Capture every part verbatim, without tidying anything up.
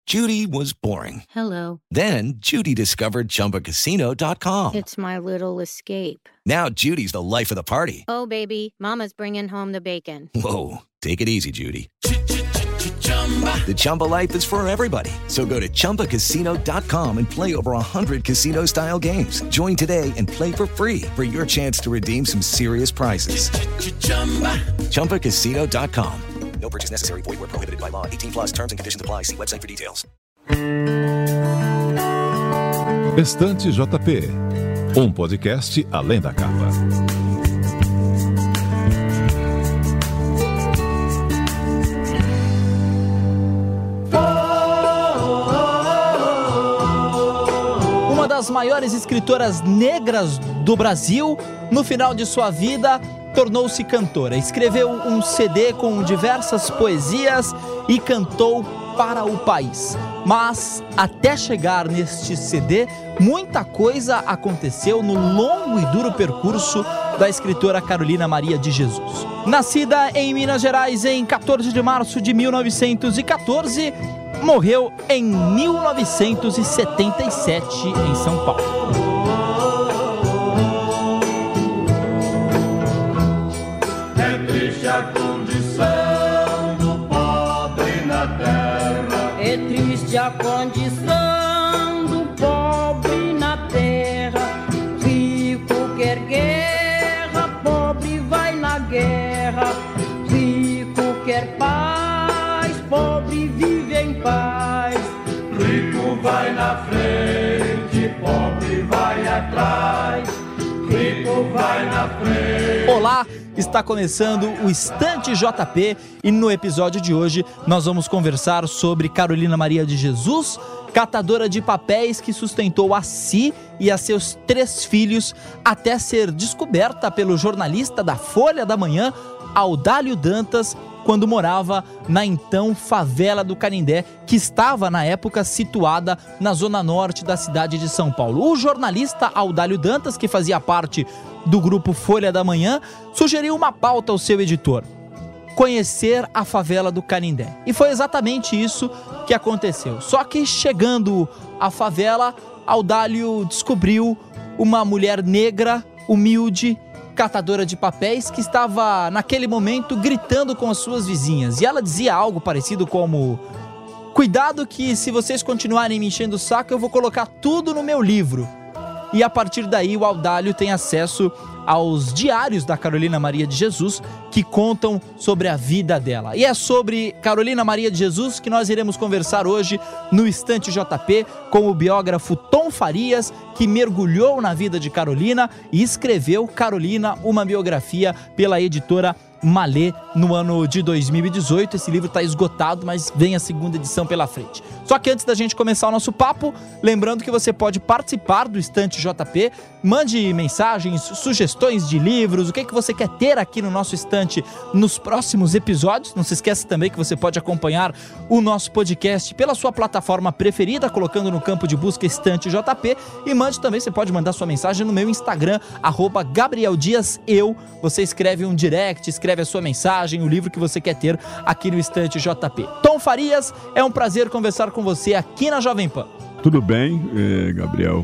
Judy was boring. Hello. Then Judy discovered Chumba Casino dot com. It's my little escape. Now Judy's the life of the party. Oh, baby, mama's bringing home the bacon. Whoa, take it easy, Judy. The Chumba life is for everybody. So go to Chumba Casino dot com and play over one hundred casino-style games. Join today and play for free for your chance to redeem some serious prizes. Chumba Casino dot com. No purchase necessary. Void where prohibited by law. eighteen plus terms and conditions apply. See website for details. Estante J P, um podcast além da capa. Uma das maiores escritoras negras do Brasil, no final de sua vida, tornou-se cantora. Escreveu um C D com diversas poesias e cantou para o país. Mas, até chegar neste C D, muita coisa aconteceu no longo e duro percurso da escritora Carolina Maria de Jesus. Nascida em Minas Gerais em quatorze de março de mil novecentos e quatorze, morreu em mil novecentos e setenta e sete em São Paulo. É triste a condição do pobre na terra. É triste a condição do pobre na terra. Rico quer guerra, pobre vai na guerra. Rico quer paz, pobre vive em paz. Rico vai na frente, pobre vai atrás. Rico vai na frente. Olá, está começando o Estante J P e no episódio de hoje nós vamos conversar sobre Carolina Maria de Jesus, catadora de papéis que sustentou a si e a seus três filhos até ser descoberta pelo jornalista da Folha da Manhã, Audálio Dantas, quando morava na então favela do Canindé, que estava na época situada na zona norte da cidade de São Paulo. O jornalista Audálio Dantas, que fazia parte do grupo Folha da Manhã, sugeriu uma pauta ao seu editor: conhecer a favela do Canindé. E foi exatamente isso que aconteceu. Só que chegando à favela, Audálio descobriu uma mulher negra, humilde, catadora de papéis, que estava naquele momento gritando com as suas vizinhas. E ela dizia algo parecido como: cuidado que se vocês continuarem me enchendo o saco, eu vou colocar tudo no meu livro. E a partir daí o Audálio tem acesso aos diários da Carolina Maria de Jesus, que contam sobre a vida dela. E é sobre Carolina Maria de Jesus que nós iremos conversar hoje no Estante J P com o biógrafo Tom Farias, que mergulhou na vida de Carolina e escreveu Carolina, uma biografia pela editora Malê no ano de dois mil e dezoito. Esse livro está esgotado, mas vem a segunda edição pela frente. Só que antes da gente começar o nosso papo, lembrando que você pode participar do Estante J P, mande mensagens, sugestões de livros, o que, que você quer ter aqui no nosso estante nos próximos episódios. Não se esqueça também que você pode acompanhar o nosso podcast pela sua plataforma preferida, colocando no campo de busca Estante J P, e mande também, você pode mandar sua mensagem no meu Instagram, arroba Gabriel Dias Eu. Você escreve um direct, escreve a sua mensagem, o livro que você quer ter aqui no Estante J P. Tom Farias, é um prazer conversar com você aqui na Jovem Pan. Tudo bem, é, Gabriel,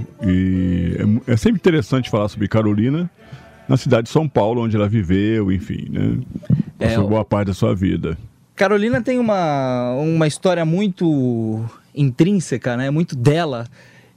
e é, é sempre interessante falar sobre Carolina na cidade de São Paulo, onde ela viveu, enfim, né? Passou é, boa parte da sua vida. Carolina tem uma, uma história muito intrínseca, né? Muito dela.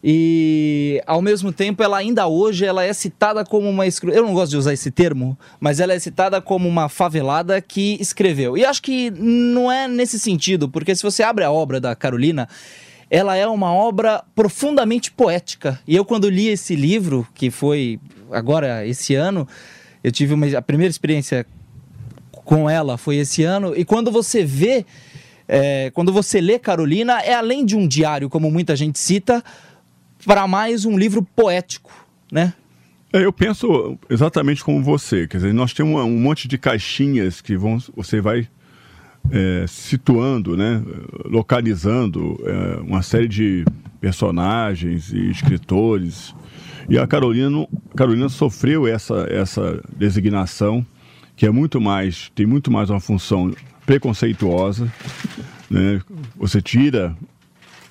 E ao mesmo tempo ela ainda hoje ela é citada como uma, eu não gosto de usar esse termo, mas ela é citada como uma favelada que escreveu. E acho que não é nesse sentido, porque se você abre a obra da Carolina, ela é uma obra profundamente poética. E eu, quando li esse livro, que foi agora esse ano, eu tive uma, a primeira experiência com ela foi esse ano, e quando você vê, é, quando você lê Carolina, é além de um diário, como muita gente cita, para mais um livro poético, né? É, eu penso exatamente como você, quer dizer, nós temos um monte de caixinhas que vão, você vai é, situando, né, localizando é, uma série de personagens e escritores, e a Carolina, Carolina sofreu essa, essa designação, que é muito mais, tem muito mais uma função preconceituosa, né? Você tira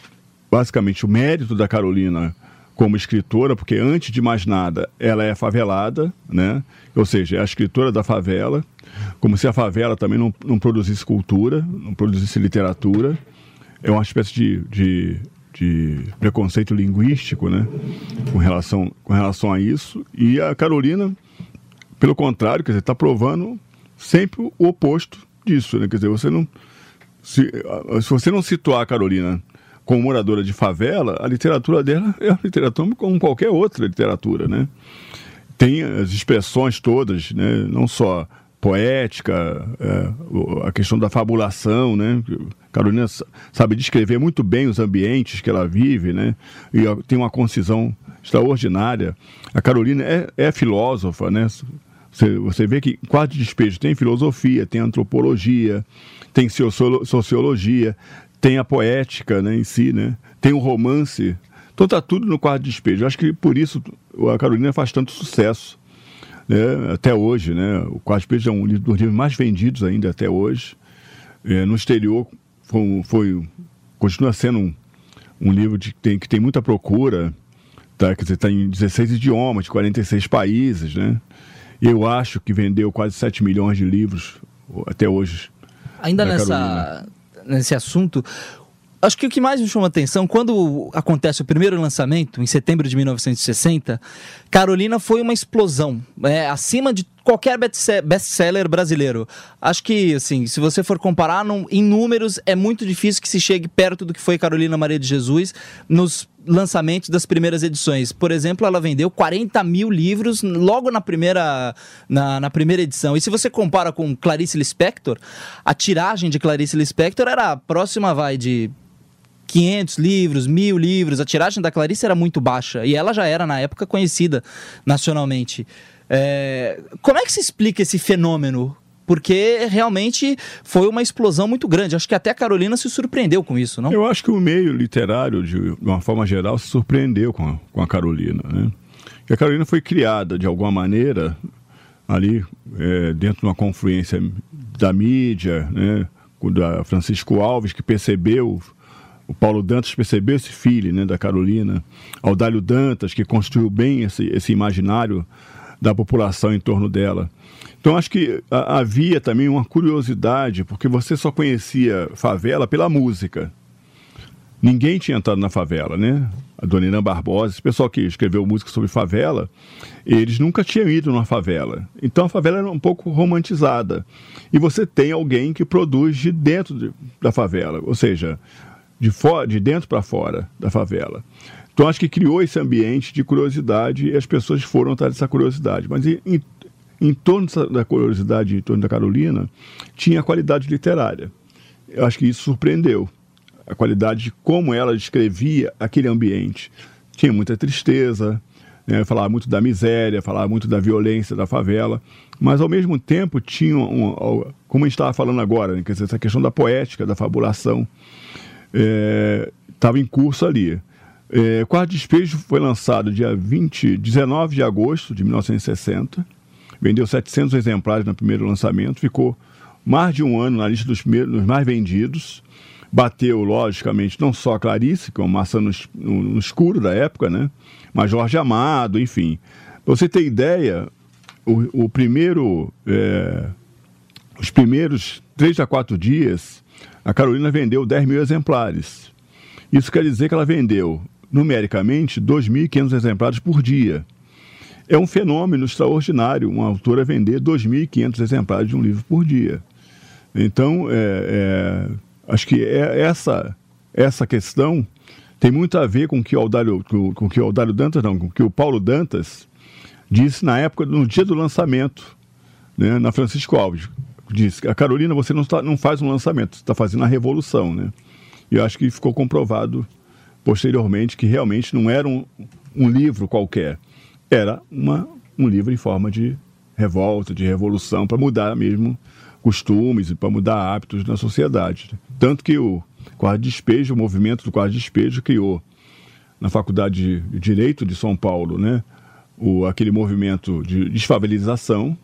basicamente o mérito da Carolina como escritora, porque antes de mais nada ela é favelada, né? Ou seja, é a escritora da favela, como se a favela também não, não produzisse cultura, não produzisse literatura. É uma espécie de, de, de preconceito linguístico, né? com, relação, com relação a isso. E a Carolina, pelo contrário, quer dizer, está provando sempre o oposto disso, né? Quer dizer, você não, se, se você não situar a Carolina como moradora de favela, a literatura dela é a literatura como qualquer outra literatura, né? Tem as expressões todas, né? Não só poética, é, a questão da fabulação, né? Carolina sabe descrever muito bem os ambientes que ela vive, né? E tem uma concisão extraordinária. A Carolina é, é filósofa, né? Você, você vê que Quarto de Despejo tem filosofia, tem antropologia, tem sociologia, tem a poética, né, em si, né? Tem o romance. Então está tudo no Quarto de Despejo. Eu acho que por isso a Carolina faz tanto sucesso, né? Até hoje, né? O Quarto de Despejo é um dos livros mais vendidos ainda até hoje. É, no exterior foi, foi, continua sendo um, um livro de, tem, que tem muita procura, tá? Quer dizer, está em dezesseis idiomas, de quarenta e seis países, né? E eu acho que vendeu quase sete milhões de livros até hoje. Ainda nessa... nesse assunto, acho que o que mais me chama a atenção, quando acontece o primeiro lançamento, em setembro de mil novecentos e sessenta, Carolina foi uma explosão, é, acima de qualquer best-seller brasileiro. Acho que, assim, se você for comparar num, em números, é muito difícil que se chegue perto do que foi Carolina Maria de Jesus nos lançamentos das primeiras edições. Por exemplo, ela vendeu quarenta mil livros logo na primeira, na, na primeira edição. E se você compara com Clarice Lispector, a tiragem de Clarice Lispector era próxima, vai, de quinhentos livros, mil livros. A tiragem da Clarice era muito baixa e ela já era, na época, conhecida nacionalmente. É, como é que se explica esse fenômeno? Porque realmente foi uma explosão muito grande. Acho que até a Carolina se surpreendeu com isso, não? Eu acho que o meio literário, de uma forma geral, se surpreendeu com a, com a Carolina, né? Que a Carolina foi criada, de alguma maneira, ali é, dentro de uma confluência da mídia, né? Da Francisco Alves, que percebeu, o Paulo Dantas percebeu esse feeling, né, da Carolina, Audálio Dantas, que construiu bem esse, esse imaginário da população em torno dela. Então, acho que a, havia também uma curiosidade, porque você só conhecia favela pela música. Ninguém tinha entrado na favela, né? A Dona Irã Barbosa, esse pessoal que escreveu música sobre favela, eles nunca tinham ido numa favela. Então, a favela era um pouco romantizada. E você tem alguém que produz de dentro de, da favela, ou seja, de, fora, de dentro para fora da favela. Então, acho que criou esse ambiente de curiosidade e as pessoas foram atrás dessa curiosidade. Mas em, em, em torno dessa, da curiosidade, em torno da Carolina, tinha a qualidade literária. Eu acho que isso surpreendeu. A qualidade de como ela descrevia aquele ambiente. Tinha muita tristeza, né? Falava muito da miséria, falava muito da violência da favela, mas ao mesmo tempo tinha, um, como a gente estava falando agora, né? Quer dizer, essa questão da poética, da fabulação, estava é, em curso ali. É, Quarto Despejo foi lançado dia vinte, dezenove de agosto de mil novecentos e sessenta, vendeu setecentos exemplares no primeiro lançamento, ficou mais de um ano na lista dos, primeiros, dos mais vendidos, bateu, logicamente, não só a Clarice, que é uma maçã no, no, no escuro da época, né? Mas Jorge Amado, enfim. Pra você ter ideia, o, o primeiro, é, os primeiros três a quatro dias, a Carolina vendeu dez mil exemplares. Isso quer dizer que ela vendeu, numericamente, dois mil e quinhentos exemplares por dia. É um fenômeno extraordinário uma autora vender dois mil e quinhentos exemplares de um livro por dia. Então, é, é, acho que é essa, essa questão tem muito a ver com o que o Audálio, com, com que o Audálio Dantas, não, com o que o Paulo Dantas disse na época, no dia do lançamento, né, na Francisco Alves. Disse, a Carolina, você não, tá, não faz um lançamento, você está fazendo a revolução, né? E eu acho que ficou comprovado posteriormente que realmente não era um, um livro qualquer. Era uma, um livro em forma de revolta, de revolução, para mudar mesmo costumes e para mudar hábitos na sociedade. Tanto que o Quarto Despejo, o movimento do Quarto Despejo, criou na Faculdade de Direito de São Paulo, né, o, aquele movimento de desfavelização.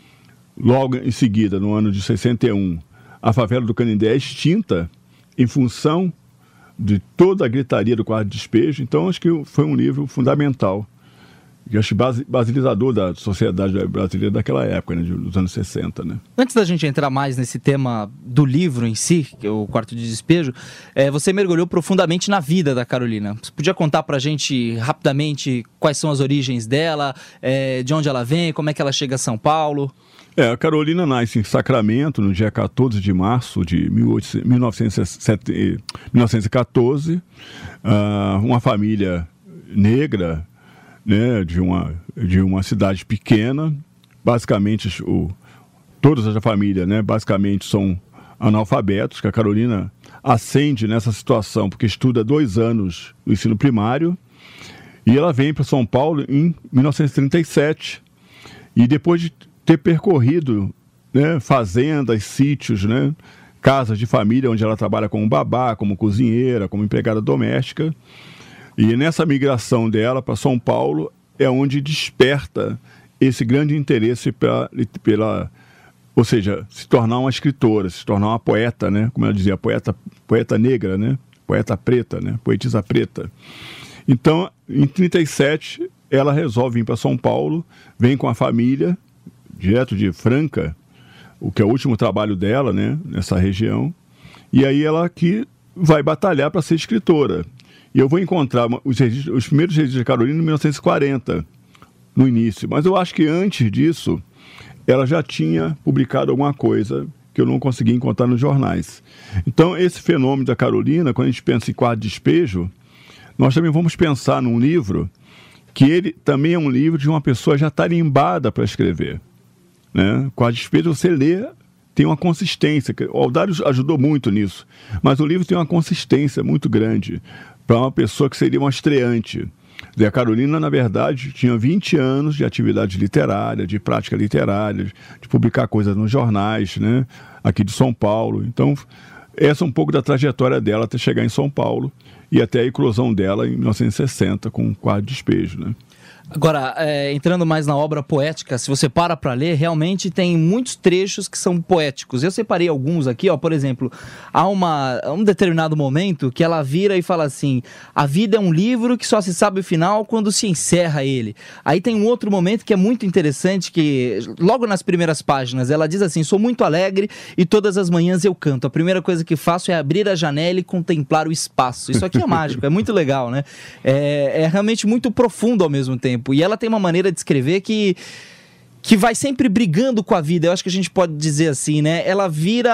Logo em seguida, no ano de sessenta e um, a favela do Canindé é extinta em função de toda a gritaria do quarto de despejo. Então, acho que foi um livro fundamental, que acho base, basilizador da sociedade brasileira daquela época, né, dos anos sessenta. Né? Antes da gente entrar mais nesse tema do livro em si, que é o Quarto de Despejo, é, você mergulhou profundamente na vida da Carolina. Você podia contar pra gente rapidamente quais são as origens dela, é, de onde ela vem, como é que ela chega a São Paulo? É, a Carolina nasce em Sacramento no dia quatorze de março de mil novecentos e quatorze, uh, uma família negra, né, de, uma, de uma cidade pequena. Basicamente, o, todas as famílias, né, basicamente são analfabetos, que a Carolina ascende nessa situação porque estuda dois anos no ensino primário, e ela vem para São Paulo em mil novecentos e trinta e sete, e depois de ter percorrido, né, fazendas, sítios, né, casas de família onde ela trabalha como babá, como cozinheira, como empregada doméstica. E nessa migração dela para São Paulo é onde desperta esse grande interesse pela, pela, ou seja, se tornar uma escritora, se tornar uma poeta, né? Como ela dizia, poeta, poeta negra, né? Poeta preta, né? Poetisa preta. Então, em trinta e sete, ela resolve vir para São Paulo, vem com a família, direto de Franca, o que é o último trabalho dela, né? Nessa região. E aí ela aqui vai batalhar para ser escritora. E eu vou encontrar os, registros, os primeiros registros de Carolina em mil novecentos e quarenta, no início. Mas eu acho que antes disso, ela já tinha publicado alguma coisa que eu não consegui encontrar nos jornais. Então, esse fenômeno da Carolina, quando a gente pensa em Quarto de Despejo, nós também vamos pensar num livro que ele também é um livro de uma pessoa já tarimbada para escrever. Né? Quarto de Despejo, você lê, tem uma consistência. O Aldário ajudou muito nisso. Mas o livro tem uma consistência muito grande para uma pessoa que seria uma estreante. E a Carolina, na verdade, tinha vinte anos de atividade literária, de prática literária, de publicar coisas nos jornais, né, aqui de São Paulo. Então, essa é um pouco da trajetória dela até chegar em São Paulo e até a eclosão dela em mil novecentos e sessenta com o Quarto de Despejo, né? Agora, é, entrando mais na obra poética, se você para para ler, realmente tem muitos trechos que são poéticos. Eu separei alguns aqui, ó, por exemplo, há uma, um determinado momento que ela vira e fala assim: a vida é um livro que só se sabe o final quando se encerra ele. Aí tem um outro momento que é muito interessante, que logo nas primeiras páginas ela diz assim: sou muito alegre e todas as manhãs eu canto. A primeira coisa que faço é abrir a janela e contemplar o espaço. Isso aqui é mágico, é muito legal, né? É, é realmente muito profundo ao mesmo tempo. E ela tem uma maneira de escrever que, que vai sempre brigando com a vida. Eu acho que a gente pode dizer assim, né? Ela vira...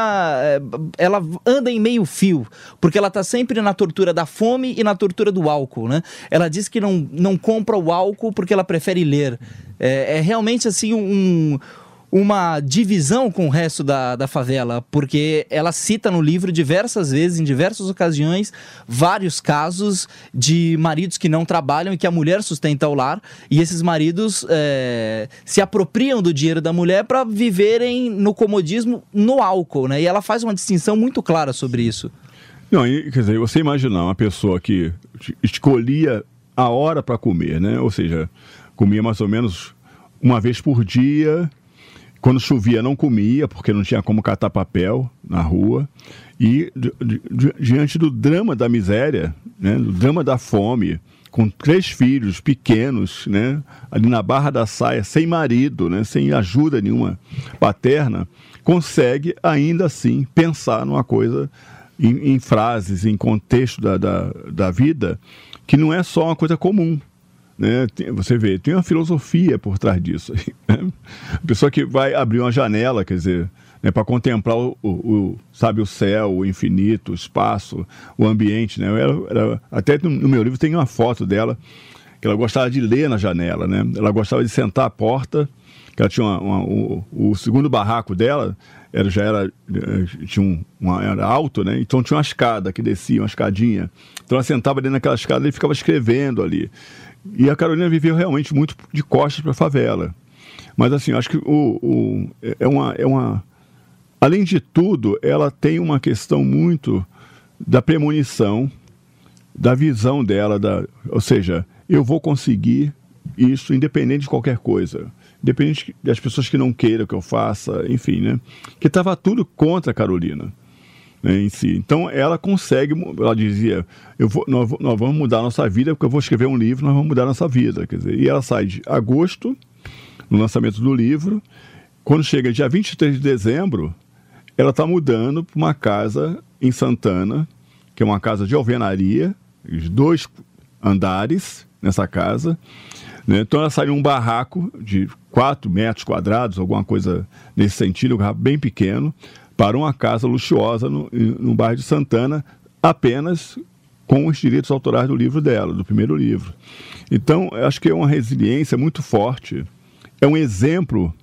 Ela anda em meio fio, porque ela está sempre na tortura da fome e na tortura do álcool, né? Ela diz que não, não compra o álcool porque ela prefere ler. É, é realmente assim um... uma divisão com o resto da, da favela, porque ela cita no livro diversas vezes, em diversas ocasiões, vários casos de maridos que não trabalham e que a mulher sustenta o lar, e esses maridos é, se apropriam do dinheiro da mulher para viverem no comodismo, no álcool, né? E ela faz uma distinção muito clara sobre isso. Não, quer dizer, você imaginar uma pessoa que escolhia a hora para comer, né? Ou seja, comia mais ou menos uma vez por dia. Quando chovia não comia, porque não tinha como catar papel na rua. E di, di, diante do drama da miséria, né, do drama da fome, com três filhos pequenos, né, ali na barra da saia, sem marido, né, sem ajuda nenhuma paterna, consegue ainda assim pensar numa coisa em, em frases, em contexto da, da, da vida, que não é só uma coisa comum. Né? Você vê, tem uma filosofia por trás disso. Né? A pessoa que vai abrir uma janela, quer dizer, né, para contemplar o, o, o, sabe, o céu, o infinito, o espaço, o ambiente. Né? Ela, ela, até no, no meu livro tem uma foto dela, que ela gostava de ler na janela. Né? Ela gostava de sentar à porta, que ela tinha uma, uma, o, o segundo barraco dela, era, já era, tinha um, uma, era alto, né? Então tinha uma escada que descia, uma escadinha. Então ela sentava ali naquela escada e ficava escrevendo ali. E a Carolina viveu realmente muito de costas para a favela. Mas assim, acho que o, o, é, uma, é uma... Além de tudo, ela tem uma questão muito da premonição, da visão dela, da, ou seja, eu vou conseguir isso independente de qualquer coisa. Independente das pessoas que não queiram que eu faça, enfim, né? Que estava tudo contra a Carolina. né, em si. Então ela consegue, ela dizia, eu vou, nós, nós vamos mudar a nossa vida, porque eu vou escrever um livro, nós vamos mudar a nossa vida. Quer dizer, e ela sai de agosto, no lançamento do livro, quando chega dia vinte e três de dezembro, ela está mudando para uma casa em Santana, que é uma casa de alvenaria, dois andares nessa casa, né? Então ela sai num barraco de quatro metros quadrados, alguma coisa nesse sentido, um barraco bem pequeno, para uma casa luxuosa no, no bairro de Santana, apenas com os direitos autorais do livro dela, do primeiro livro. Então, eu acho que é uma resiliência muito forte, é um exemplo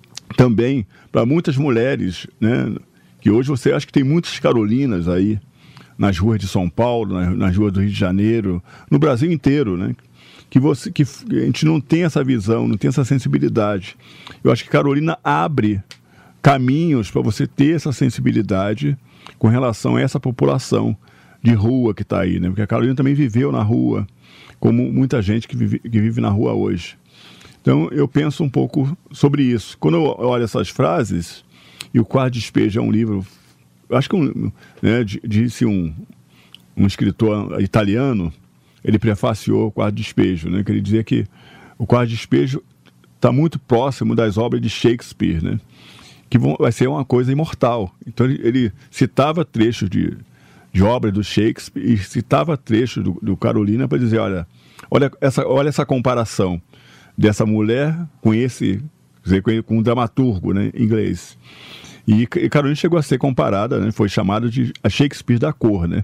também para muitas mulheres, né? Que hoje você acha que tem muitas Carolinas aí, nas ruas de São Paulo, nas, nas ruas do Rio de Janeiro, no Brasil inteiro, né? Que, você, que a gente não tem essa visão, não tem essa sensibilidade. Eu acho que Carolina abre caminhos para você ter essa sensibilidade com relação a essa população de rua que está aí, né? Porque a Carolina também viveu na rua, como muita gente que vive, que vive na rua hoje. Então, eu penso um pouco sobre isso. Quando eu olho essas frases, e o Quarto Despejo é um livro, acho que, um, né, disse um, um escritor italiano, ele prefaciou o Quarto Despejo, né, que ele dizia que o Quarto Despejo está muito próximo das obras de Shakespeare, né, que vão, vai ser uma coisa imortal. Então, ele, ele citava trechos de, de obras do Shakespeare e citava trechos do, do Carolina para dizer, olha, olha essa, olha essa comparação dessa mulher com esse, quer dizer, com um dramaturgo, né, inglês. E, e Carolina chegou a ser comparada, né, foi chamada de a Shakespeare da cor, né?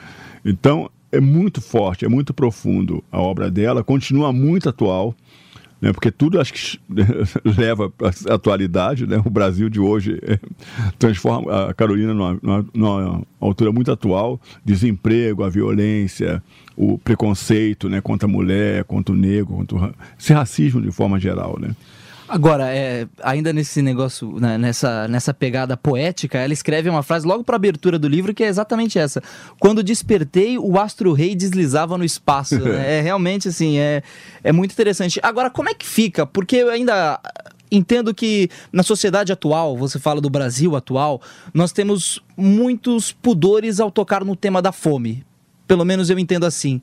Então, é muito forte, é muito profundo a obra dela, continua muito atual, né, porque tudo acho que leva para a atualidade, né? O Brasil de hoje é, transforma a Carolina numa, numa, numa altura muito atual, desemprego, a violência, o preconceito, né, contra a mulher, contra o negro, contra o, esse racismo de forma geral, né? Agora, é, ainda nesse negócio, né, nessa, nessa pegada poética, ela escreve uma frase logo para a abertura do livro que é exatamente essa. Quando despertei, o astro-rei deslizava no espaço. Né? É realmente assim, é, é muito interessante. Agora, como é que fica? Porque eu ainda entendo que na sociedade atual, você fala do Brasil atual, nós temos muitos pudores ao tocar no tema da fome. Pelo menos eu entendo assim.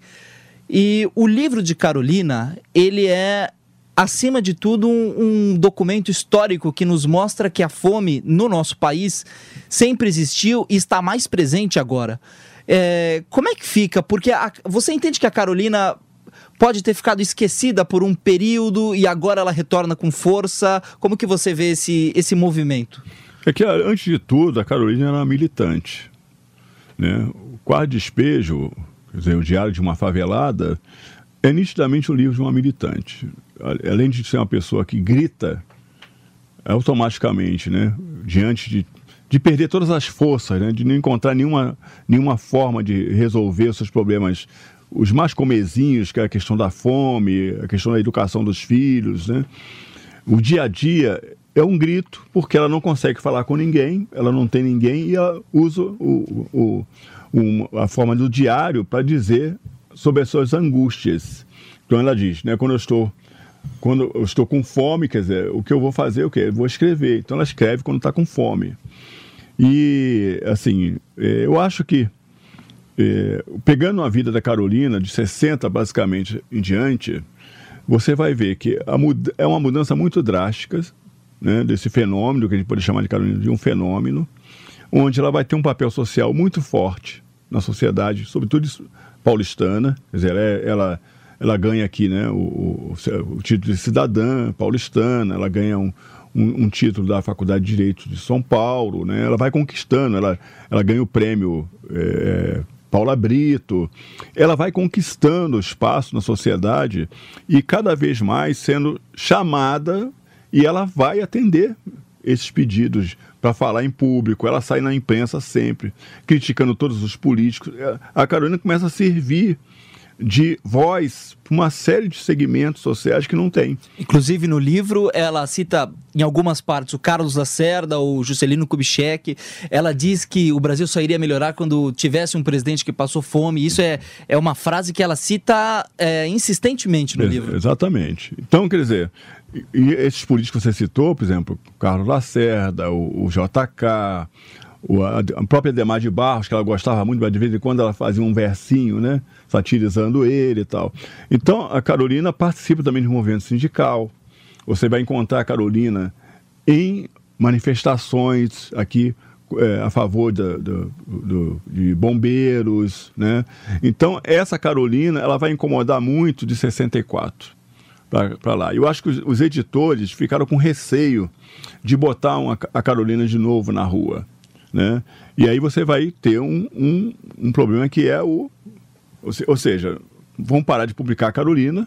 E o livro de Carolina, ele é, acima de tudo, um, um documento histórico que nos mostra que a fome no nosso país sempre existiu e está mais presente agora. É, como é que fica? Porque a, você entende que a Carolina pode ter ficado esquecida por um período e agora ela retorna com força? Como que você vê esse, esse movimento? É que, antes de tudo, a Carolina era uma militante, né? O Quarto Despejo, quer dizer, o Diário de uma Favelada, é nitidamente um livro de uma militante. Além de ser uma pessoa que grita automaticamente, né, diante de, de perder todas as forças, né, de não encontrar nenhuma, nenhuma forma de resolver os seus problemas, os mais comezinhos, que é a questão da fome, a questão da educação dos filhos, né? O dia a dia é um grito, porque ela não consegue falar com ninguém, ela não tem ninguém e ela usa o, o, o, a forma do diário para dizer sobre as suas angústias. Então ela diz, né, quando eu estou quando eu estou com fome, quer dizer, o que eu vou fazer, o quê? Eu vou escrever. Então ela escreve quando está com fome. E, assim, eu acho que, é, pegando a vida da Carolina, de sessenta basicamente em diante, você vai ver que a mud- é uma mudança muito drástica, né, desse fenômeno, que a gente pode chamar de Carolina de um fenômeno, onde ela vai ter um papel social muito forte na sociedade, sobretudo paulistana. Quer dizer, ela, é, ela, ela ganha aqui, né, o, o, o título de cidadã paulistana, ela ganha um, um, um título da Faculdade de Direito de São Paulo, né, ela vai conquistando, ela, ela ganha o prêmio é, Paula Brito, ela vai conquistando espaço na sociedade e cada vez mais sendo chamada, e ela vai atender esses pedidos para falar em público. Ela sai na imprensa sempre, criticando todos os políticos. A Carolina começa a servir de voz para uma série de segmentos sociais que não tem. Inclusive, no livro, ela cita em algumas partes o Carlos Lacerda, o Juscelino Kubitschek. Ela diz que o Brasil só iria melhorar quando tivesse um presidente que passou fome. Isso é, é uma frase que ela cita é, insistentemente no é, livro. Exatamente. Então, quer dizer, e esses políticos que você citou, por exemplo, o Carlos Lacerda, o, o J K, o, a, a própria Ademar de Barros, que ela gostava muito, mas de vez em quando ela fazia um versinho, né, satirizando ele e tal. Então, a Carolina participa também de um movimento sindical. Você vai encontrar a Carolina em manifestações aqui é, a favor da, do, do, de bombeiros, né? Então, essa Carolina, ela vai incomodar muito de sessenta e quatro para lá. Eu acho que os, os editores ficaram com receio de botar uma, a Carolina de novo na rua, né? E aí você vai ter um, um, um problema que é o... Ou seja, vão parar de publicar a Carolina.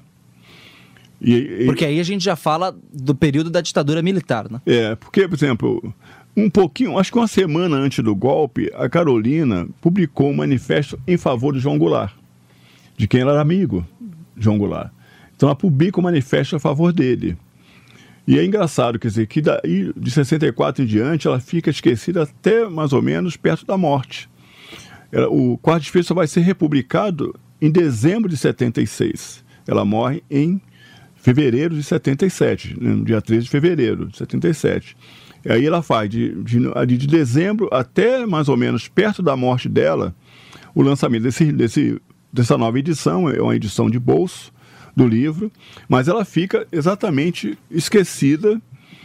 E, e, porque aí a gente já fala do período da ditadura militar, né? É, porque, por exemplo, um pouquinho, acho que uma semana antes do golpe, a Carolina publicou um manifesto em favor de João Goulart, de quem ela era amigo, João Goulart. Então ela publica um manifesto a favor dele. E é engraçado, quer dizer, que daí, de sessenta e quatro em diante, ela fica esquecida até mais ou menos perto da morte. Ela, o Quarto Desfile só vai ser republicado em dezembro de setenta e seis. Ela morre em fevereiro de setenta e sete, no dia treze de fevereiro de setenta e sete. E aí ela faz de, de, de dezembro até mais ou menos perto da morte dela, o lançamento desse, desse, dessa nova edição, é uma edição de bolso do livro, mas ela fica exatamente esquecida.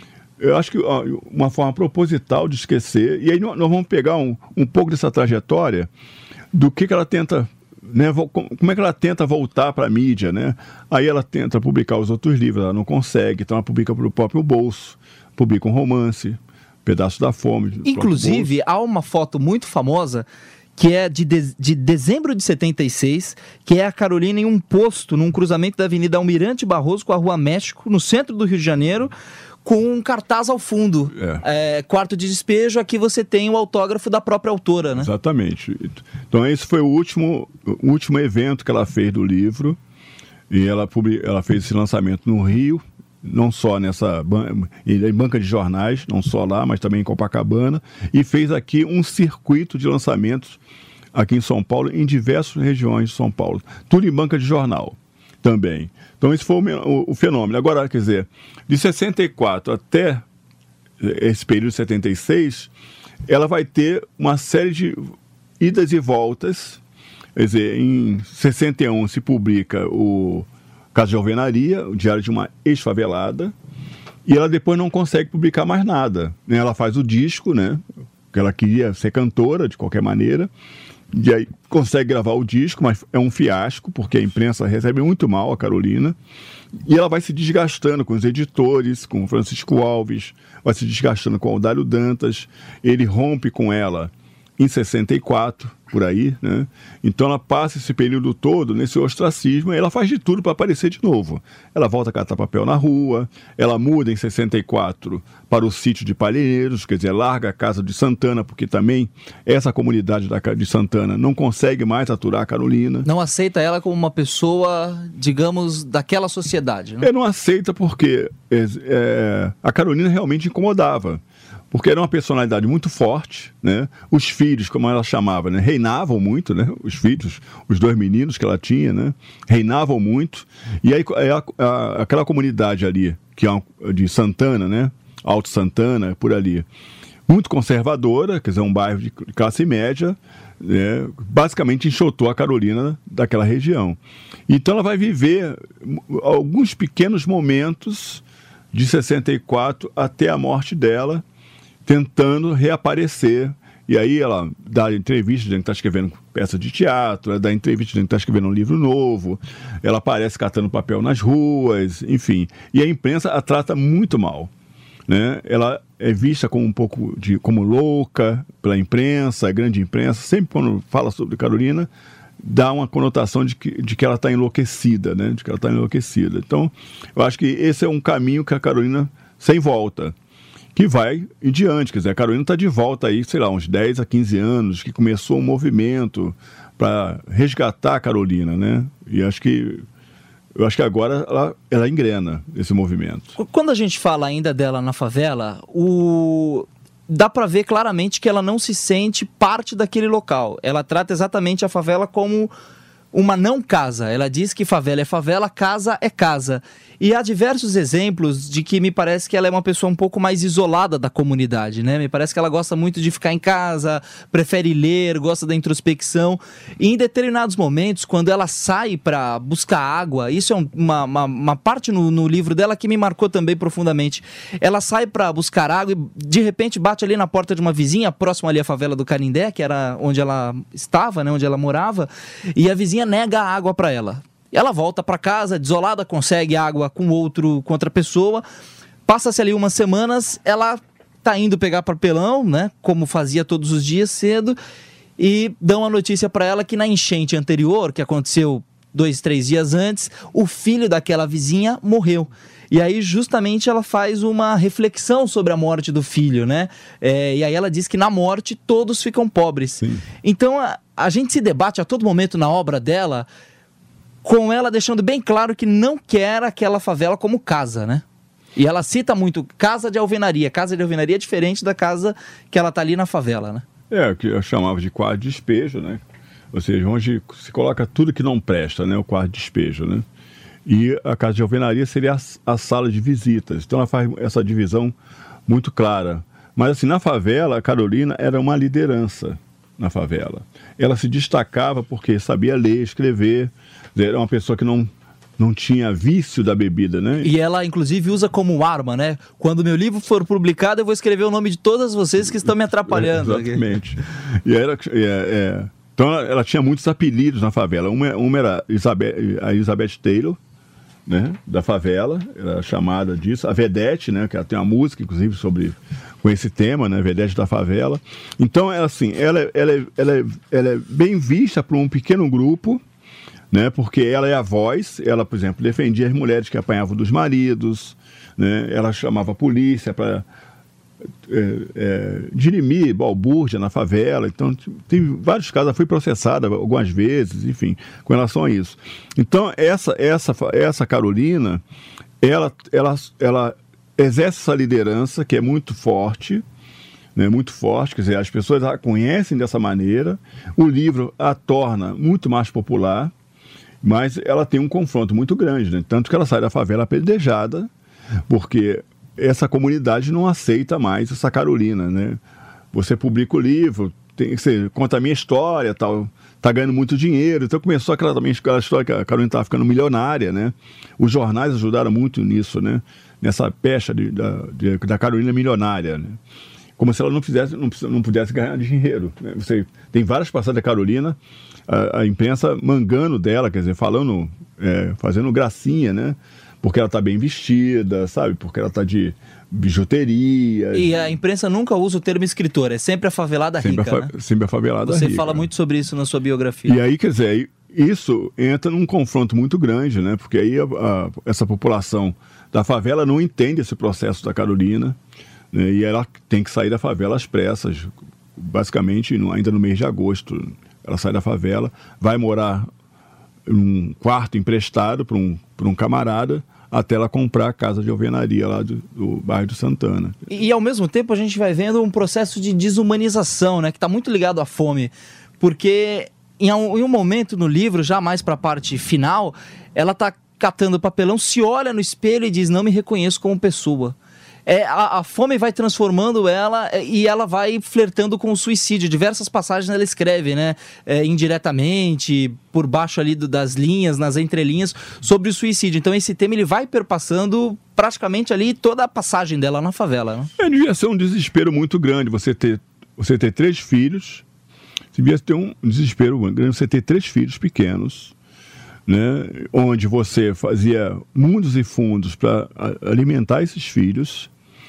Eu acho que ó, uma forma proposital de esquecer, e aí nós vamos pegar um, um pouco dessa trajetória do que, que ela tenta, né, como é que ela tenta voltar para a mídia, né? Aí ela tenta publicar os outros livros, ela não consegue, então ela publica para o próprio bolso, publica um romance, Pedaço da Fome. Inclusive, há uma foto muito famosa que é de, de, de dezembro de setenta e seis, que é a Carolina em um posto, num cruzamento da Avenida Almirante Barroso com a Rua México, no centro do Rio de Janeiro, com um cartaz ao fundo. É. É, quarto de despejo, aqui você tem o autógrafo da própria autora, né? Exatamente. Então esse foi o último, o último evento que ela fez do livro, e ela, publi, ela fez esse lançamento no Rio, não só nessa em banca de jornais, não só lá, mas também em Copacabana, e fez aqui um circuito de lançamentos aqui em São Paulo, em diversas regiões de São Paulo. Tudo em banca de jornal também. Então esse foi o, o, o fenômeno. Agora, quer dizer, de sessenta e quatro até esse período de setenta e seis, ela vai ter uma série de idas e voltas. Quer dizer, em sessenta e um se publica o Caso de Alvenaria, o Diário de uma Ex-Favelada, e ela depois não consegue publicar mais nada. Ela faz o disco, né? Porque ela queria ser cantora de qualquer maneira, e aí consegue gravar o disco, mas é um fiasco, porque a imprensa recebe muito mal a Carolina, e ela vai se desgastando com os editores, com o Francisco Alves, vai se desgastando com o Aldário Dantas, ele rompe com ela em sessenta e quatro, por aí, né? Então ela passa esse período todo nesse ostracismo e ela faz de tudo para aparecer de novo. Ela volta a catar papel na rua, ela muda em sessenta e quatro para o sítio de Palheiros, quer dizer, larga a casa de Santana, porque também essa comunidade da, de Santana não consegue mais aturar a Carolina. Não aceita ela como uma pessoa, digamos, daquela sociedade, né? É, não aceita porque é, é, a Carolina realmente incomodava. Porque era uma personalidade muito forte, né? Os filhos, como ela chamava, né? Reinavam muito, né? Os filhos, os dois meninos que ela tinha, né? Reinavam muito. E aí a, a, aquela comunidade ali, que é de Santana, né? Alto Santana, por ali, muito conservadora, quer dizer, um bairro de classe média, né? Basicamente enxotou a Carolina daquela região. Então ela vai viver alguns pequenos momentos de sessenta e quatro até a morte dela, tentando reaparecer. E aí ela dá entrevista dizendo que está escrevendo peça de teatro, ela dá entrevista dizendo que está escrevendo um livro novo, ela aparece catando papel nas ruas, enfim. E a imprensa a trata muito mal, né? Ela é vista como um pouco de, como louca pela imprensa, a grande imprensa. Sempre quando fala sobre Carolina, dá uma conotação de que, de que ela está enlouquecida, né? De que ela está enlouquecida. Então, eu acho que esse é um caminho que a Carolina sem volta, que vai em diante. Quer dizer, a Carolina está de volta aí, sei lá, uns dez a quinze anos, que começou um movimento para resgatar a Carolina, né? E acho que, eu acho que agora ela, ela engrena esse movimento. Quando a gente fala ainda dela na favela, o... dá para ver claramente que ela não se sente parte daquele local. Ela trata exatamente a favela como uma não casa. Ela diz que favela é favela, casa é casa. E há diversos exemplos de que me parece que ela é uma pessoa um pouco mais isolada da comunidade, né? Me parece que ela gosta muito de ficar em casa, prefere ler, gosta da introspecção. E em determinados momentos, quando ela sai para buscar água, isso é um, uma, uma, uma parte no, no livro dela que me marcou também profundamente. Ela sai para buscar água e de repente bate ali na porta de uma vizinha, próximo ali à favela do Canindé, que era onde ela estava, né? Onde ela morava, e a vizinha nega a água para ela. Ela volta para casa, desolada, consegue água com, outro, com outra pessoa. Passa-se ali umas semanas, ela tá indo pegar papelão, né? Como fazia todos os dias cedo, e dão a notícia para ela que na enchente anterior, que aconteceu dois, três dias antes, o filho daquela vizinha morreu. E aí justamente ela faz uma reflexão sobre a morte do filho, né? É, e aí ela diz que na morte todos ficam pobres. Sim. Então a, a gente se debate a todo momento na obra dela, com ela deixando bem claro que não quer aquela favela como casa, né? E ela cita muito casa de alvenaria. Casa de alvenaria é diferente da casa que ela tá ali na favela, né? É, o que eu chamava de quarto de despejo, né? Ou seja, onde se coloca tudo que não presta, né? O quarto de despejo, né? E a casa de alvenaria seria a, a sala de visitas. Então ela faz essa divisão muito clara. Mas assim, na favela, a Carolina era uma liderança na favela. Ela se destacava porque sabia ler, escrever. Era uma pessoa que não, não tinha vício da bebida, né? E ela, inclusive, usa como arma, né? Quando meu livro for publicado, eu vou escrever o nome de todas vocês que estão me atrapalhando. É, exatamente. E era, é, é, então, ela, ela tinha muitos apelidos na favela. Uma, uma era Elizabeth, a Elizabeth Taylor, né? Da favela, era chamada disso. A Vedete, né? Que ela tem uma música, inclusive, sobre... com esse tema, né, Vedete da favela. Então, ela, assim, ela, ela, ela, ela é bem vista por um pequeno grupo, né, porque ela é a voz. Ela, por exemplo, defendia as mulheres que apanhavam dos maridos, né, ela chamava a polícia para é, é, dirimir balbúrdia na favela. Então, tem vários casos. Ela foi processada algumas vezes, enfim, com relação a isso. Então, essa, essa, essa Carolina, ela... ela, ela exerce essa liderança que é muito forte, né, muito forte, quer dizer, as pessoas a conhecem dessa maneira, o livro a torna muito mais popular, mas ela tem um confronto muito grande, né, tanto que ela sai da favela apedrejada, porque essa comunidade não aceita mais essa Carolina, né? Você publica o livro, tem, você conta a minha história, tal, tá ganhando muito dinheiro, então começou aquela, também, aquela história que a Carolina estava ficando milionária, né? Os jornais ajudaram muito nisso, né? Nessa pecha de, da, de, da Carolina milionária, né? Como se ela não, fizesse, não, não pudesse ganhar dinheiro, né? Você tem várias passadas da Carolina, a, a imprensa mangando dela, quer dizer, falando, é, fazendo gracinha, né? Porque ela está bem vestida, sabe? Porque ela está de bijuteria. E a imprensa nunca usa o termo escritor, é sempre a favelada sempre rica, a fa- né? Sempre a favelada Você rica. Você fala muito sobre isso na sua biografia. E aí, quer dizer, isso entra num confronto muito grande, né? Porque aí a, a, essa população da favela não entende esse processo da Carolina, né? E ela tem que sair da favela às pressas, basicamente no, ainda no mês de agosto. Ela sai da favela, vai morar num quarto emprestado para um, para um camarada, até ela comprar a casa de alvenaria lá do, do bairro do Santana. E, e ao mesmo tempo a gente vai vendo um processo de desumanização, né? Que está muito ligado à fome, porque em um, em um momento no livro, já mais para a parte final, ela está catando papelão, se olha no espelho e diz, não me reconheço como pessoa. É, a, a fome vai transformando ela e ela vai flertando com o suicídio. Diversas passagens ela escreve, né? É, indiretamente, por baixo ali do, das linhas, nas entrelinhas, sobre o suicídio. Então esse tema ele vai perpassando praticamente ali toda a passagem dela na favela, né? É, devia ser um desespero muito grande você ter, você ter três filhos. Devia ter um desespero grande você ter três filhos pequenos, né, onde você fazia mundos e fundos para alimentar esses filhos,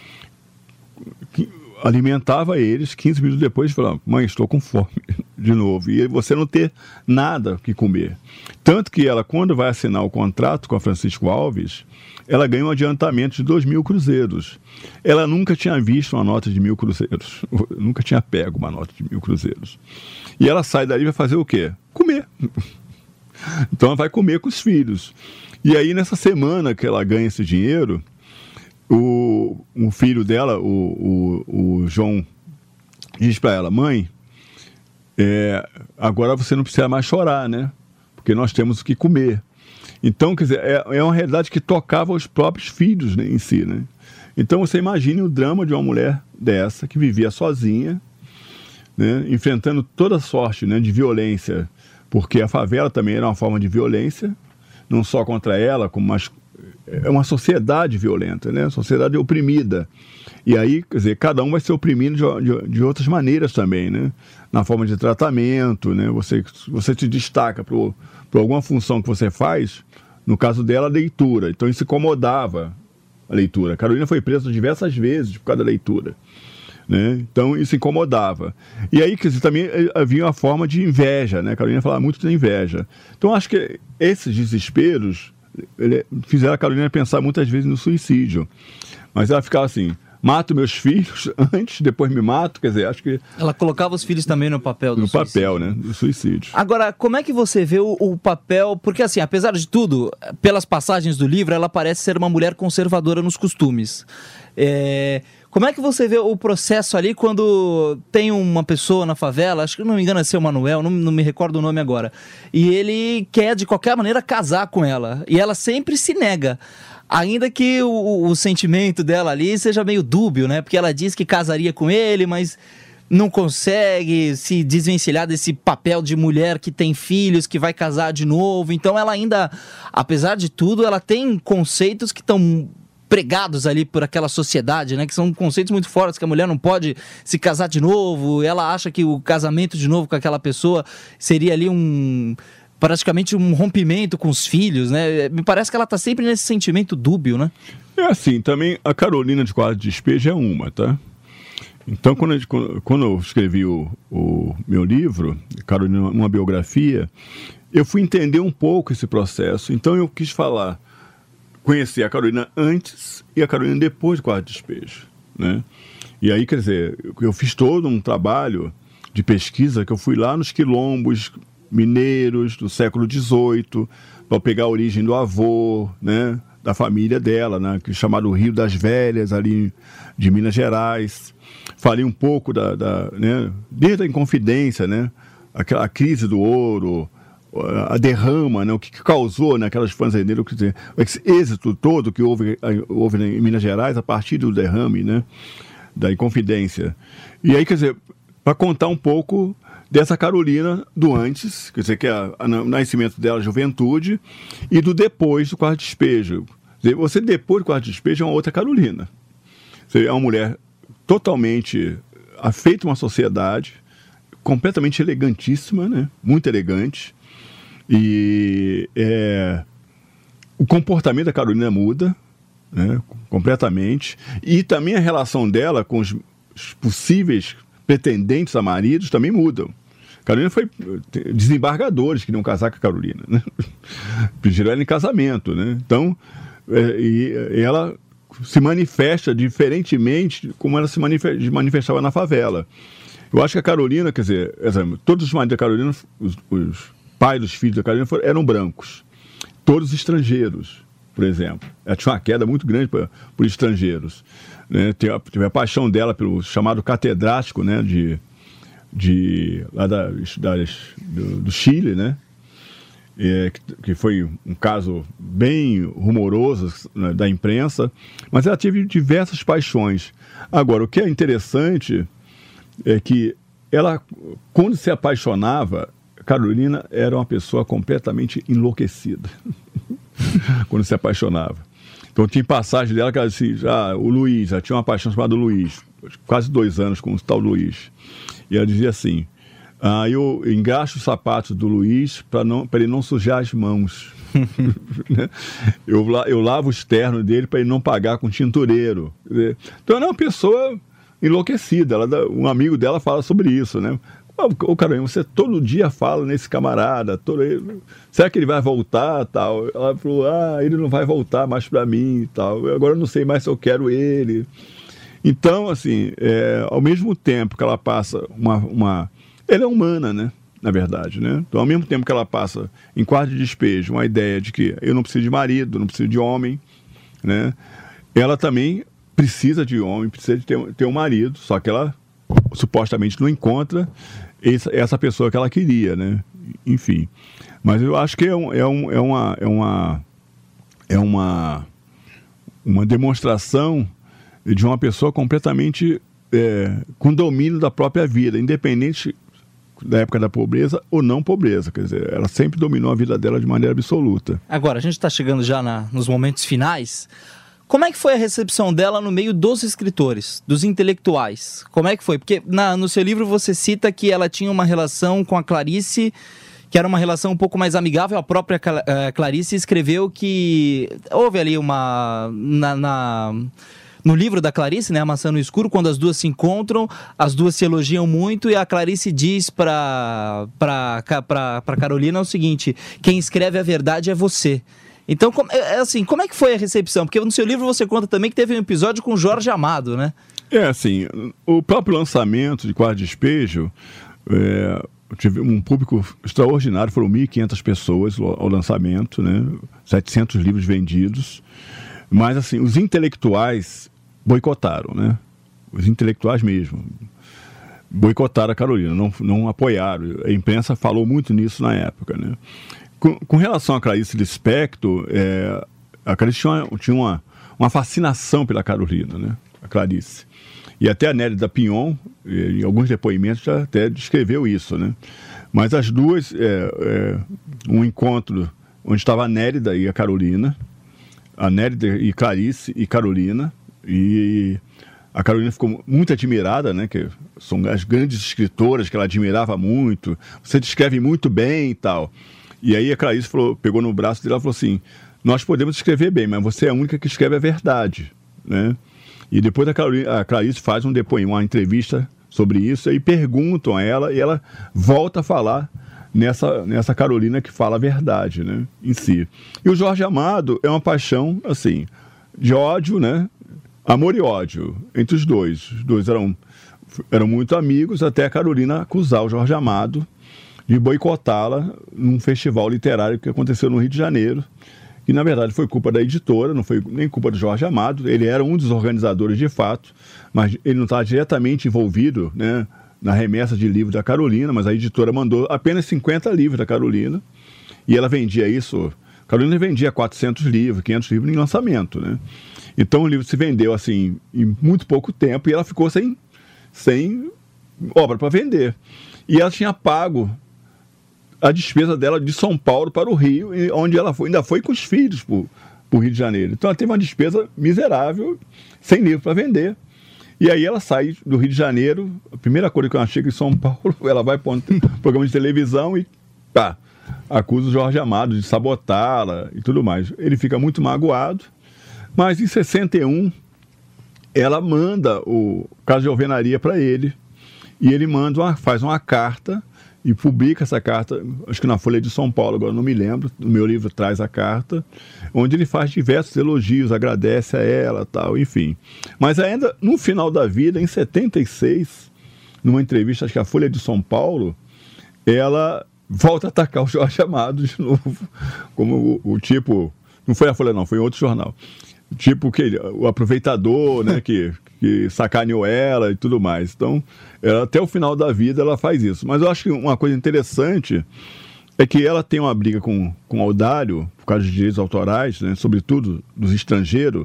que alimentava eles, quinze minutos depois falava, mãe, estou com fome de novo, e você não ter nada que comer. Tanto que ela, quando vai assinar o contrato com a Francisco Alves, ela ganha um adiantamento de dois mil cruzeiros. Ela nunca tinha visto uma nota de mil cruzeiros, nunca tinha pego uma nota de mil cruzeiros. E ela sai dali e vai fazer o quê? Comer. Então ela vai comer com os filhos. E aí nessa semana que ela ganha esse dinheiro, o, o filho dela, o, o, o João, diz para ela, mãe, é, agora você não precisa mais chorar, né? porque nós temos o que comer. Então, quer dizer, é, é uma realidade que tocava os próprios filhos, né, em si, né? Então, você imagine o drama de uma mulher dessa, que vivia sozinha, né, enfrentando toda sorte, né, de violência, porque a favela também era uma forma de violência, não só contra ela, como mais, é uma sociedade violenta, né, sociedade oprimida. E aí, quer dizer, cada um vai ser oprimido de, de, de outras maneiras também, né, na forma de tratamento, né, você, você te destaca por, por alguma função que você faz, no caso dela, a leitura, então isso incomodava a leitura. A Carolina foi presa diversas vezes por causa da leitura, né? Então isso incomodava. E aí, quer dizer, também havia uma forma de inveja, né? A Carolina falava muito da inveja. Então acho que esses desesperos ele, fizeram a Carolina pensar muitas vezes no suicídio. Mas ela ficava assim: mato meus filhos antes, depois me mato. Quer dizer, acho que... Ela colocava os filhos também no papel do no suicídio. papel, né? Do suicídio. Agora, como é que você vê o, o papel... Porque, assim, apesar de tudo, pelas passagens do livro, ela parece ser uma mulher conservadora nos costumes. É... Como é que você vê o processo ali quando tem uma pessoa na favela, acho que não me engano é seu Manuel, não, não me recordo o nome agora, e ele quer, de qualquer maneira, casar com ela, e ela sempre se nega. Ainda que o, o sentimento dela ali seja meio dúbio, né? Porque ela diz que casaria com ele, mas não consegue se desvencilhar desse papel de mulher que tem filhos, que vai casar de novo. Então ela ainda, apesar de tudo, ela tem conceitos que estão pregados ali por aquela sociedade, né? Que são conceitos muito fortes, que a mulher não pode se casar de novo. Ela acha que o casamento de novo com aquela pessoa seria ali um... praticamente um rompimento com os filhos, né? Me parece que ela está sempre nesse sentimento dúbio, né? É assim, também a Carolina de Quadro de Despejo é uma, tá? Então, quando eu, quando eu escrevi o, o meu livro, Carolina, uma biografia, eu fui entender um pouco esse processo. Então, eu quis falar, conhecer a Carolina antes e a Carolina depois do Quadro de Despejo, né? E aí, quer dizer, eu fiz todo um trabalho de pesquisa que eu fui lá nos quilombos mineiros do século dezoito, para pegar a origem do avô, né, da família dela, né, que é chamado Rio das Velhas, ali de Minas Gerais. Falei um pouco da, da, né, desde a Inconfidência, né, aquela crise do ouro, a derrama, né, o que causou naquelas fazendeiras, esse êxito todo que houve, houve em Minas Gerais a partir do derrame, né, da Inconfidência. E aí, quer dizer, para contar um pouco dessa Carolina do antes, quer dizer, que é o nascimento dela, a juventude, e do depois do Quarto Despejo. Você depois do Quarto Despejo é uma outra Carolina. Você é uma mulher totalmente afeita a uma sociedade, completamente elegantíssima, né? Muito elegante. E é, o comportamento da Carolina muda, né? Completamente. E também a relação dela com os, os possíveis pretendentes a maridos também mudam. Carolina foi... Desembargadores queriam casar com a Carolina, né? Pediram ela em casamento, né? Então, é, e ela se manifesta diferentemente de como ela se manifestava, manifestava na favela. Eu acho que a Carolina, quer dizer, todos os maridos da Carolina, os, os pais dos filhos da Carolina foram, eram brancos. Todos estrangeiros, por exemplo. Ela tinha uma queda muito grande por, por estrangeiros. Né? Teve, a, teve a paixão dela pelo chamado catedrático, né? de, de, lá da, das, do, do Chile, né? É, que, que foi um caso bem rumoroso, né, da imprensa, mas ela teve diversas paixões. Agora, o que é interessante é que ela, quando se apaixonava, Carolina era uma pessoa completamente enlouquecida. Quando se apaixonava. Então tinha passagem dela que ela dizia, ah, o Luiz, ela tinha uma paixão chamada Luiz, quase dois anos com o tal Luiz. E ela dizia assim, ah, eu engaixo os sapatos do Luiz para ele não sujar as mãos. eu, eu lavo o externo dele para ele não pagar com tintureiro. Então ela é uma pessoa enlouquecida. Ela, um amigo dela fala sobre isso, né? Ô, caramba, você todo dia fala nesse camarada, todo... será que ele vai voltar, tal? Ela falou, ah, ele não vai voltar mais para mim, tal. Eu agora não sei mais se eu quero ele. Então, assim, é, ao mesmo tempo que ela passa uma, uma... Ela é humana, né? Na verdade, né? Então, ao mesmo tempo que ela passa em Quarto de Despejo uma ideia de que eu não preciso de marido, não preciso de homem, né? Ela também precisa de homem, precisa de ter, ter um marido, só que ela supostamente não encontra essa pessoa que ela queria, né? enfim. Mas eu acho que é, um, é, um, é uma... É uma, é uma, uma demonstração de uma pessoa completamente é, com domínio da própria vida, independente da época da pobreza ou não pobreza. Quer dizer, ela sempre dominou a vida dela de maneira absoluta. Agora, a gente está chegando já na, nos momentos finais. Como é que foi a recepção dela no meio dos escritores, dos intelectuais? Como é que foi? Porque na, no seu livro você cita que ela tinha uma relação com a Clarice, que era uma relação um pouco mais amigável. A própria Clarice escreveu que houve ali uma... Na, na, no livro da Clarice, né, A Maçã no Escuro, quando as duas se encontram, as duas se elogiam muito e a Clarice diz para para Carolina o seguinte: quem escreve a verdade é você. Então, como, é, assim, como é que foi a recepção? Porque no seu livro você conta também que teve um episódio com Jorge Amado, né? É, assim, o próprio lançamento de Quarto Despejo, é, tive um público extraordinário, foram mil e quinhentas pessoas ao lançamento, né? setecentos livros vendidos. Mas, assim, os intelectuais boicotaram, né? Os intelectuais mesmo. Boicotaram a Carolina, não, não apoiaram. A imprensa falou muito nisso na época, né? Com, com relação a Clarice Lispector, é, a Clarice tinha, uma, tinha uma, uma fascinação pela Carolina, né? A Clarice. E até a Nélida Pinhon, em alguns depoimentos, já até descreveu isso, né? Mas as duas, é, é, um encontro onde estava a Nélida e a Carolina, a Nélida e Clarice e Carolina, e a Carolina ficou muito admirada, né? Que são as grandes escritoras que ela admirava muito, você descreve muito bem e tal. E aí a Clarice falou, pegou no braço dela e falou assim: nós podemos escrever bem, mas você é a única que escreve a verdade, né? E depois a, Carolina, a Clarice faz um depoimento, uma entrevista sobre isso, e perguntam a ela, e ela volta a falar nessa, nessa Carolina que fala a verdade, né, em si. E o Jorge Amado é uma paixão, assim, de ódio, né? Amor e ódio entre os dois. Os dois eram, eram muito amigos, até a Carolina acusar o Jorge Amado de boicotá-la num festival literário que aconteceu no Rio de Janeiro, que na verdade foi culpa da editora, não foi nem culpa do Jorge Amado. Ele era um dos organizadores de fato, mas ele não estava diretamente envolvido, né, na remessa de livros da Carolina, mas a editora mandou apenas cinquenta livros da Carolina, e ela vendia isso. A Carolina vendia quatrocentos livros, quinhentos livros em lançamento, né? Então o livro se vendeu assim em muito pouco tempo e ela ficou sem, sem obra para vender. E ela tinha pago a despesa dela de São Paulo para o Rio, onde ela foi, ainda foi com os filhos para o Rio de Janeiro. Então ela teve uma despesa miserável, sem livro para vender. E aí ela sai do Rio de Janeiro, a primeira coisa que ela chega em São Paulo, ela vai para um programa de televisão e pá, acusa o Jorge Amado de sabotá-la e tudo mais. Ele fica muito magoado, mas em sessenta e um ela manda o caso de alvenaria para ele, e ele manda uma, faz uma carta e publica essa carta, acho que na Folha de São Paulo, agora não me lembro, no meu livro traz a carta, onde ele faz diversos elogios, agradece a ela, tal, enfim. Mas ainda no final da vida, em setenta e seis, numa entrevista, acho que a Folha de São Paulo, ela volta a atacar o Jorge Amado de novo, como o, o tipo, não foi a Folha não, foi em outro jornal, tipo que o aproveitador, né, que, que sacaneou ela e tudo mais. Então, ela, até o final da vida ela faz isso. Mas eu acho que uma coisa interessante é que ela tem uma briga com, com o Audário, por causa de direitos autorais, né, sobretudo dos estrangeiros,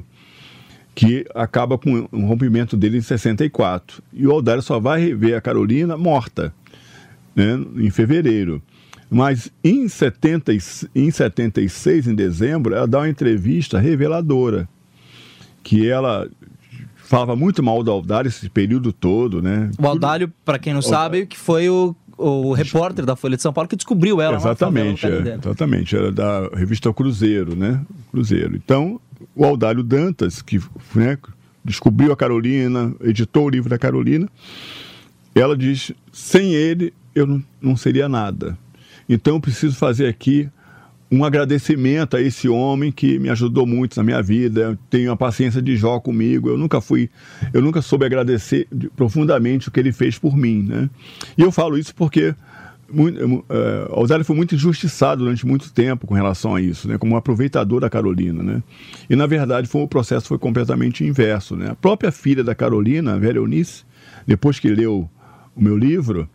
que acaba com um rompimento dele em sessenta e quatro. E o Audário só vai rever a Carolina morta, né, em fevereiro. Mas em, setenta, em setenta e seis, em dezembro, ela dá uma entrevista reveladora, que ela falava muito mal do Audário esse período todo, né? O Audário, para quem não sabe, que foi o, o repórter da Folha de São Paulo que descobriu ela. Exatamente, é, exatamente. Era da revista Cruzeiro, né? Cruzeiro. Então, o Audário Dantas, que, né, descobriu a Carolina, editou o livro da Carolina, ela diz: sem ele, eu não, não seria nada. Então, eu preciso fazer aqui um agradecimento a esse homem que me ajudou muito na minha vida, tem uma paciência de Jó comigo, eu nunca fui, eu nunca soube agradecer profundamente o que ele fez por mim, né? E eu falo isso porque muito, uh, Audário foi muito injustiçado durante muito tempo com relação a isso, né? Como um aproveitador da Carolina, né? E na verdade foi, o processo foi completamente inverso, né? A própria filha da Carolina, a velha Eunice, depois que leu o meu livro,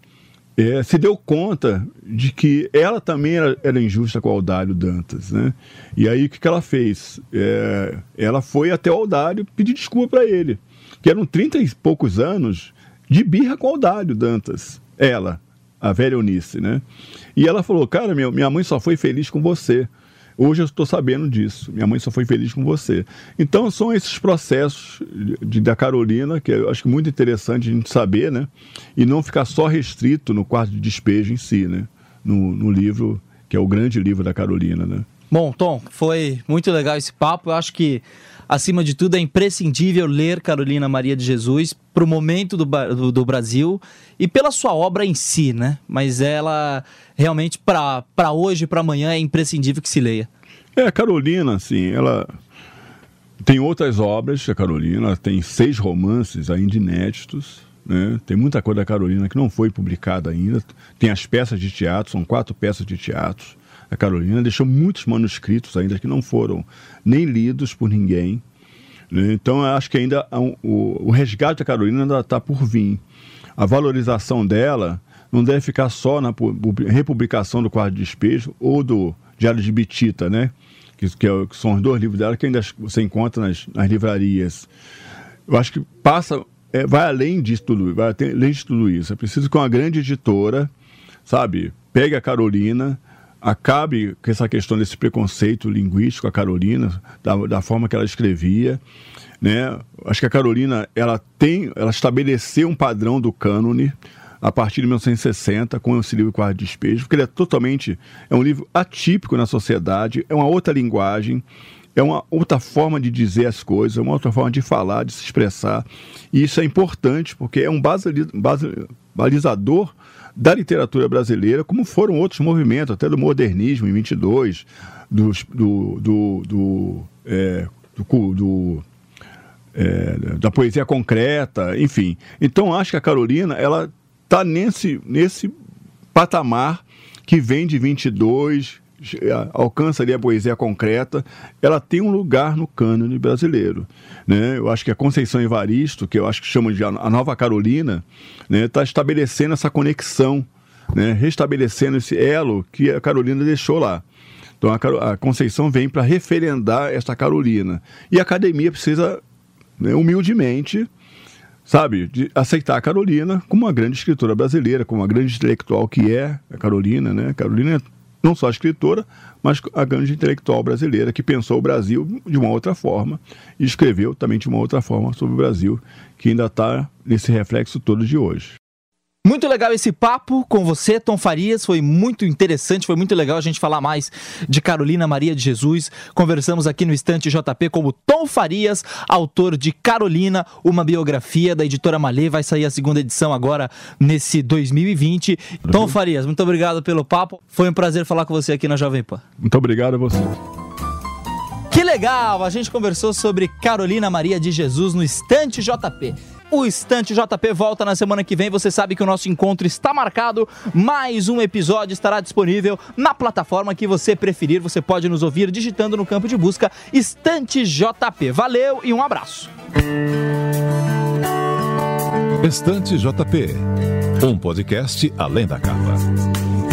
é, se deu conta de que ela também era, era injusta com o Audálio Dantas, né? E aí o que, que ela fez? É, ela foi até o Audálio pedir desculpa para ele, que eram trinta e poucos anos de birra com o Audálio Dantas, ela, a velha Eunice, né? E ela falou, cara, minha, minha mãe só foi feliz com você. Hoje eu estou sabendo disso. Minha mãe só foi feliz com você. Então, são esses processos de, de, da Carolina, que eu acho muito interessante a gente saber, né? E não ficar só restrito no quarto de despejo em si, né? No, no livro, que é o grande livro da Carolina, né? Bom, Tom, foi muito legal esse papo. Eu acho que, acima de tudo, é imprescindível ler Carolina Maria de Jesus para o momento do, do, do Brasil e pela sua obra em si, né? Mas ela, realmente, para hoje e para amanhã, é imprescindível que se leia. É, a Carolina, assim, ela tem outras obras, a Carolina, ela tem seis romances ainda inéditos, né? Tem muita coisa da Carolina que não foi publicada ainda. Tem as peças de teatro, são quatro peças de teatro. A Carolina deixou muitos manuscritos ainda que não foram nem lidos por ninguém, né? Então, eu acho que ainda o, o resgate da Carolina ainda está por vir. A valorização dela não deve ficar só na republicação do Quarto de Despejo ou do Diário de Bitita, né? Que, que, é, que são os dois livros dela que ainda você encontra nas, nas livrarias. Eu acho que passa, é, vai além disso tudo, vai além de tudo isso. É preciso que uma grande editora, sabe, pegue a Carolina, acabe com essa questão desse preconceito linguístico, a Carolina, da, da forma que ela escrevia, né? Acho que a Carolina, ela tem, ela estabeleceu um padrão do cânone a partir de mil novecentos e sessenta, com esse livro Quarto de Despejo, porque ele é totalmente, é um livro atípico na sociedade, é uma outra linguagem, é uma outra forma de dizer as coisas, é uma outra forma de falar, de se expressar, e isso é importante, porque é um balizador da literatura brasileira, como foram outros movimentos, até do modernismo em vinte e dois, do, do, do, do, é, do, do é, da poesia concreta, enfim. Então, acho que a Carolina, ela está nesse, nesse patamar que vem de vinte e dois, alcança ali a poesia concreta, ela tem um lugar no cânone brasileiro, né? Eu acho que a Conceição Evaristo, que eu acho que chama de a nova Carolina, né, está estabelecendo essa conexão, né, restabelecendo esse elo que a Carolina deixou lá. Então a, a Conceição vem para referendar esta Carolina. E a academia precisa, né, humildemente, sabe, de aceitar a Carolina como uma grande escritora brasileira, como uma grande intelectual que é a Carolina, né? A Carolina é não só a escritora, mas a grande intelectual brasileira que pensou o Brasil de uma outra forma e escreveu também de uma outra forma sobre o Brasil, que ainda está nesse reflexo todo de hoje. Muito legal esse papo com você, Tom Farias, foi muito interessante, foi muito legal a gente falar mais de Carolina Maria de Jesus. Conversamos aqui no Estante J P com o Tom Farias, autor de Carolina, uma biografia da editora Malê, vai sair a segunda edição agora nesse dois mil e vinte. Uhum. Tom Farias, muito obrigado pelo papo, foi um prazer falar com você aqui na Jovem Pan. Muito obrigado a você. Que legal, a gente conversou sobre Carolina Maria de Jesus no Estante J P. O Estante J P volta na semana que vem. Você sabe que o nosso encontro está marcado. Mais um episódio estará disponível na plataforma que você preferir. Você pode nos ouvir digitando no campo de busca Estante J P. Valeu e um abraço. Estante J P, um podcast além da capa.